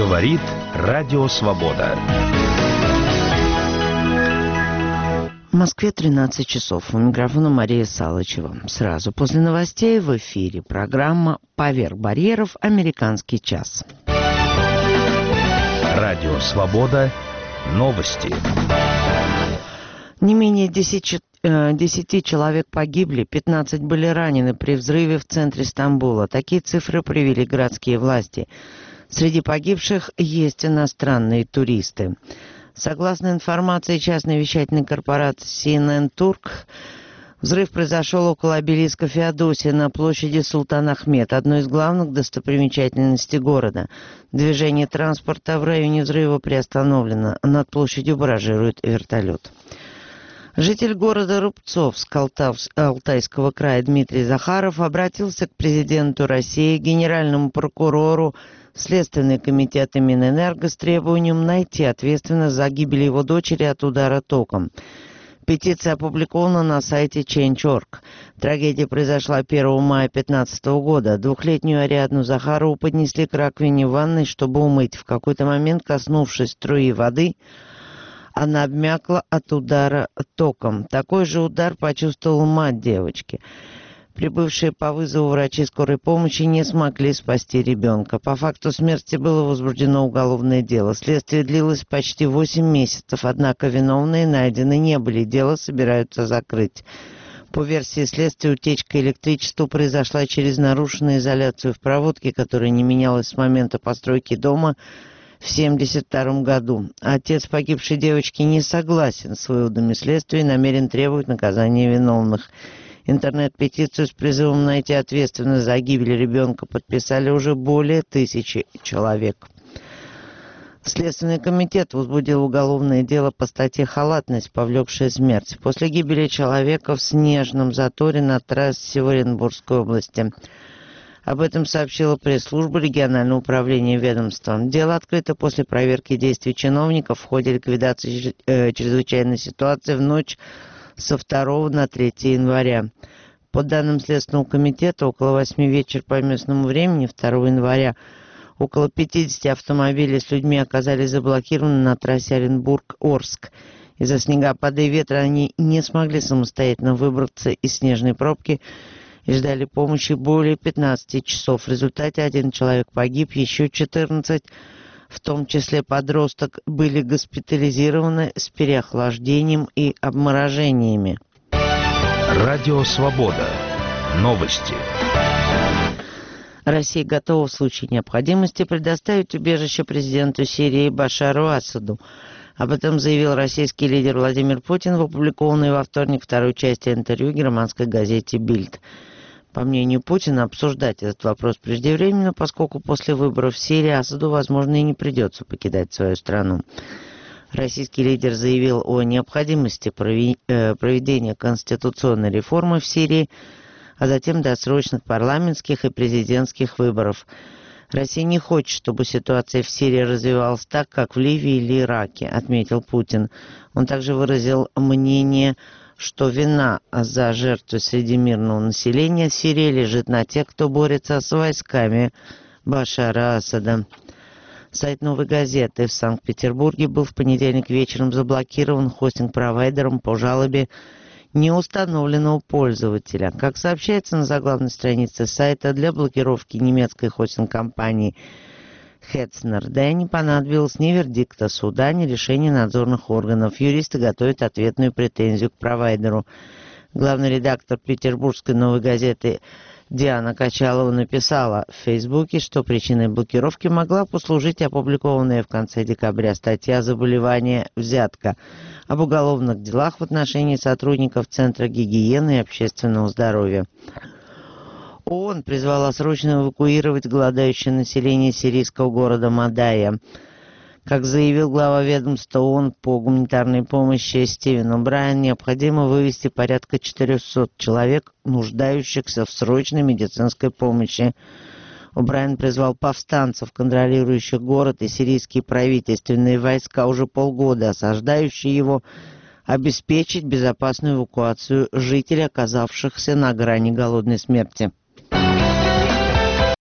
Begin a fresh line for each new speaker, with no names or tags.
Говорит Радио Свобода.
В Москве 13 часов. У микрофона Мария Салычева. Сразу после новостей в эфире программа «Поверх барьеров. Американский час».
Радио Свобода. Новости.
Не менее 10 человек погибли, 15 были ранены при взрыве в центре Стамбула. Такие цифры привели городские власти. Среди погибших есть иностранные туристы. Согласно информации частной вещательной корпорации CNN Turk, взрыв произошел около обелиска Феодосия на площади Султан Ахмед, одной из главных достопримечательностей города. Движение транспорта в районе взрыва приостановлено. Над площадью баражирует вертолет. Житель города Рубцовск Алтайского края Дмитрий Захаров обратился к президенту России, генеральному прокурору, Следственный комитет и Минэнерго с требованием найти ответственность за гибель его дочери от удара током. Петиция опубликована на сайте Change.org. Трагедия произошла 1 мая 2015 года. Двухлетнюю Ариадну Захарову поднесли к раковине в ванной, чтобы умыть. В какой-то момент, коснувшись струи воды, она обмякла от удара током. Такой же удар почувствовала мать девочки. Прибывшие по вызову врачи скорой помощи не смогли спасти ребенка. По факту смерти было возбуждено уголовное дело. Следствие длилось почти 8 месяцев, однако виновные найдены не были. Дело собираются закрыть. По версии следствия, утечка электричества произошла через нарушенную изоляцию в проводке, которая не менялась с момента постройки дома в 1972 году. Отец погибшей девочки не согласен с выводами следствия и намерен требовать наказания виновных. Интернет-петицию с призывом найти ответственность за гибель ребенка подписали уже более 1000 человек. Следственный комитет возбудил уголовное дело по статье «Халатность, повлекшая смерть» после гибели человека в снежном заторе на трассе в Оренбургской области. Об этом сообщила пресс-служба регионального управления ведомством. Дело открыто после проверки действий чиновников в ходе ликвидации чрезвычайной ситуации в ночь со 2 на 3 января. По данным Следственного комитета, около 8 вечера по местному времени 2 января около 50 автомобилей с людьми оказались заблокированы на трассе Оренбург-Орск. Из-за снегопада и ветра они не смогли самостоятельно выбраться из снежной пробки и ждали помощи более 15 часов. В результате 1 человек погиб, еще 14, в том числе подросток, были госпитализированы с переохлаждением и обморожениями.
Радио Свобода. Новости.
Россия готова в случае необходимости предоставить убежище президенту Сирии Башару Асаду. Об этом заявил российский лидер Владимир Путин в опубликованной во вторник второй части интервью германской газете «Бильд». По мнению Путина, обсуждать этот вопрос преждевременно, поскольку после выборов в Сирии Асаду, возможно, и не придется покидать свою страну. Российский лидер заявил о необходимости проведения конституционной реформы в Сирии, а затем досрочных парламентских и президентских выборов. Россия не хочет, чтобы ситуация в Сирии развивалась так, как в Ливии или Ираке, отметил Путин. Он также выразил мнение, что вина за жертвы среди мирного населения Сирии лежит на тех, кто борется с войсками Башара Асада. Сайт «Новой газеты» в Санкт-Петербурге был в понедельник вечером заблокирован хостинг-провайдером по жалобе неустановленного пользователя. Как сообщается на заглавной странице сайта, для блокировки немецкой хостинг-компании Hetzner не понадобилось ни вердикта суда, ни решения надзорных органов. Юристы готовят ответную претензию к провайдеру. Главный редактор петербургской «Новой газеты» Диана Качалова написала в Фейсбуке, что причиной блокировки могла послужить опубликованная в конце декабря статья «Заболевание взятка» об уголовных делах в отношении сотрудников Центра гигиены и общественного здоровья. ООН призвала срочно эвакуировать голодающее население сирийского города Мадайя. Как заявил глава ведомства ООН по гуманитарной помощи Стивен О'Брайен, необходимо вывести порядка 400 человек, нуждающихся в срочной медицинской помощи. О'Брайен призвал повстанцев, контролирующих город, и сирийские правительственные войска, уже полгода осаждающие его, обеспечить безопасную эвакуацию жителей, оказавшихся на грани голодной смерти.